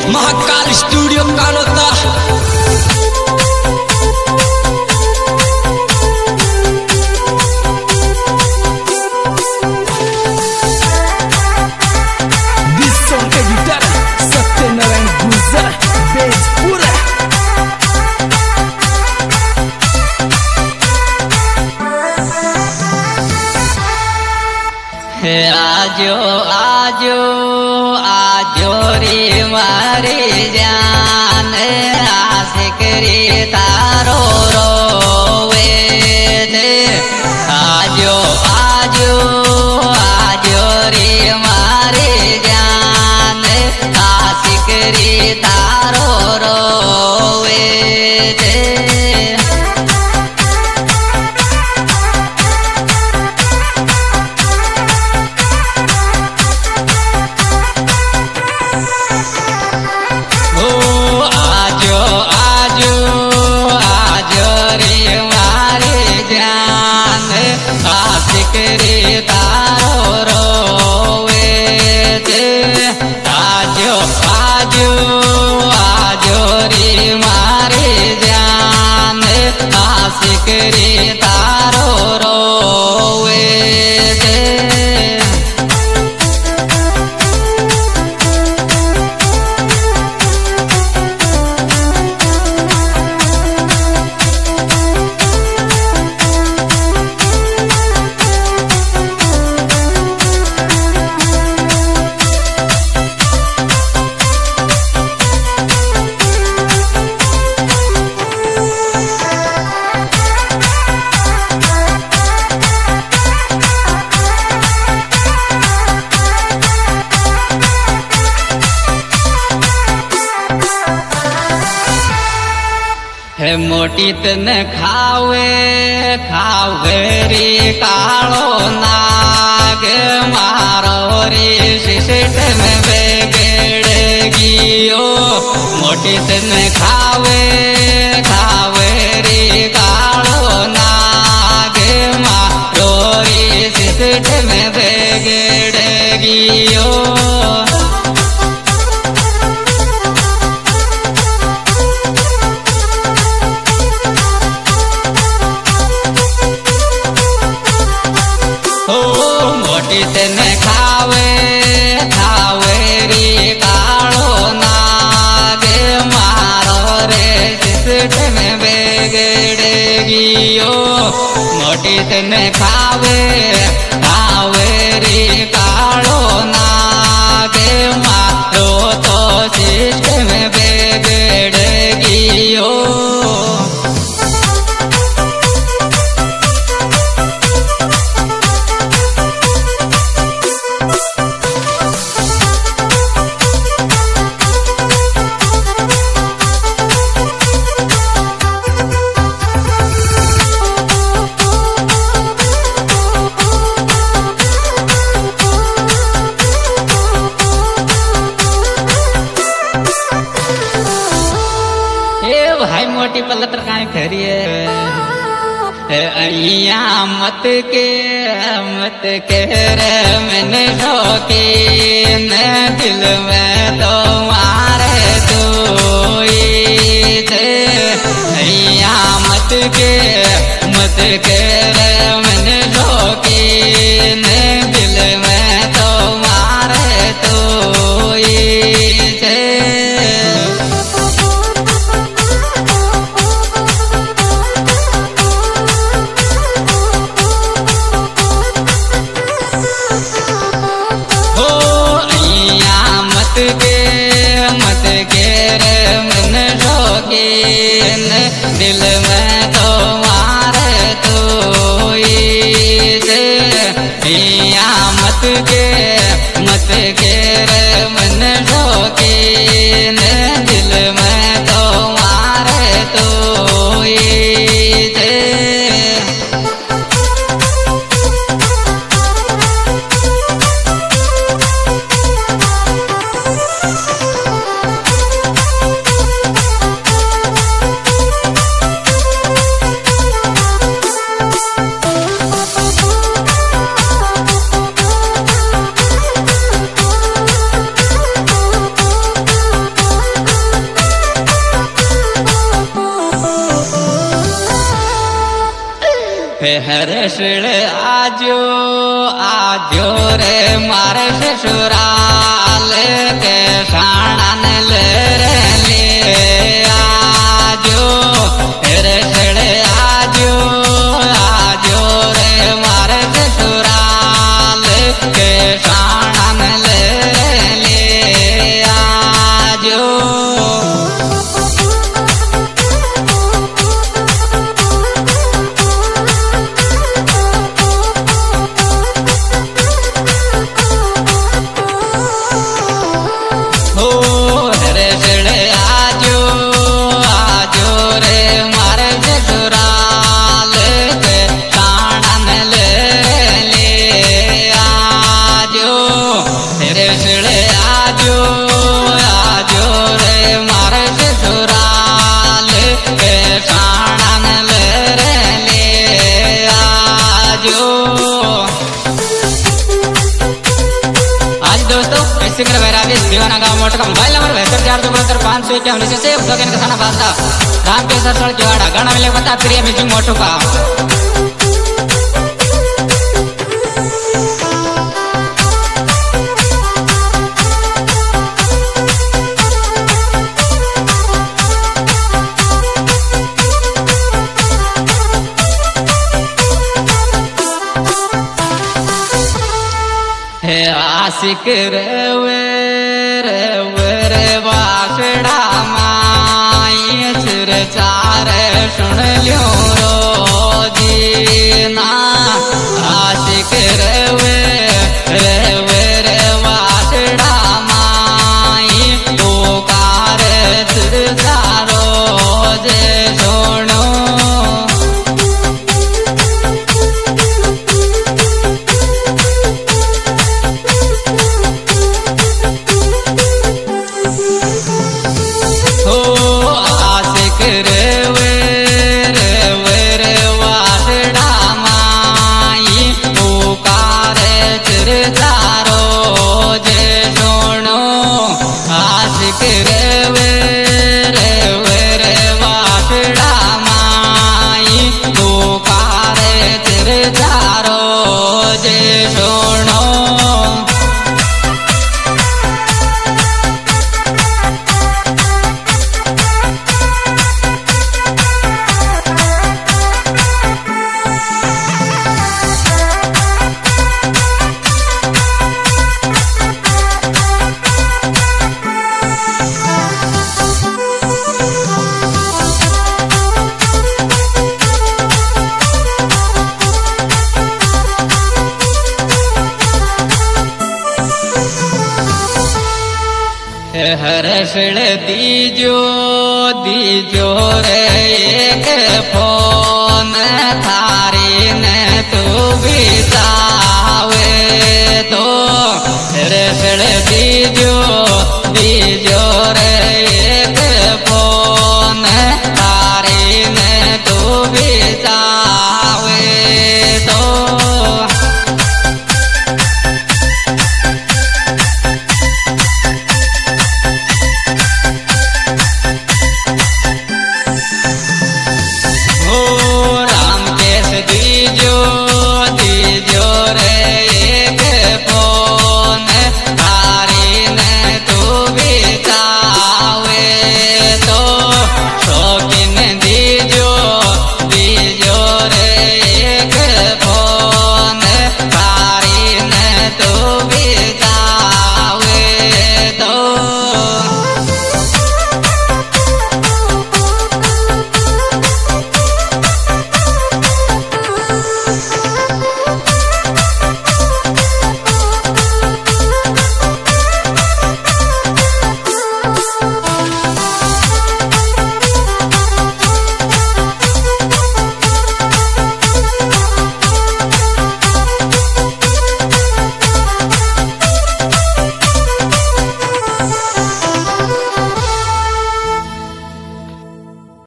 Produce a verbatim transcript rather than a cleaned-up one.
Mahakal studio Kanota. आजो आजो आजो रे मारे जान आशिक रे तारो रोवे दे। आजो आजो आजो रे मारे जान आशिक रे तारो रोवे दे। रे तारो रोवे दे। मोटी तन खावे खावे रे कालो नाग मारो रे शिशिट में बेगड़ गियो। मोटी तन खावे खावे रे कालो नाग मारो रे शिशिट में बेगड़ गियो। तन खावे खावे रे कालो नाग मारो रे शिशिट में बेगड़ गियो। मोटी तन खावे खावे रे कालो नाग मारो तो शिशिट में बेगड़ गियो। मोटी पलट काई खरिए अइया मत के मत के रे मैंने रोके न दिल में तो मारे तू थे। अइया मत के मत के रे मैंने रोके न दिल में तो मारे तू थे। दिल में तो मारे तो या मत के मत के रे मन ढोके न दिल में तो मारे तो ये। हर्षण आजो आजो रे मारे ससुराल के शाणन ले आजो हर्षण आजो आजो रे मारे ससुराल के शाणन ले आजो सिंगर भैरावी दीवाना गाँव मोटका मोबाइल नंबर बहत्तर चार दो बहत्तर पाँच सौ इक्यावन से सेव दो का खाना बांधा राम के सर सड़क जोड़ा गाना मिले बता प्रिय म्यूजिक मोटू का हे आशिक रे रे रे वासड़ा माई सुर चार सुन लियो रोजीना आशिक रे रे रे वासड़ा माई पुकार सुर चारो जे सुनो हर्षण दीजो दीजो रे एक फोन थारी ने तू भी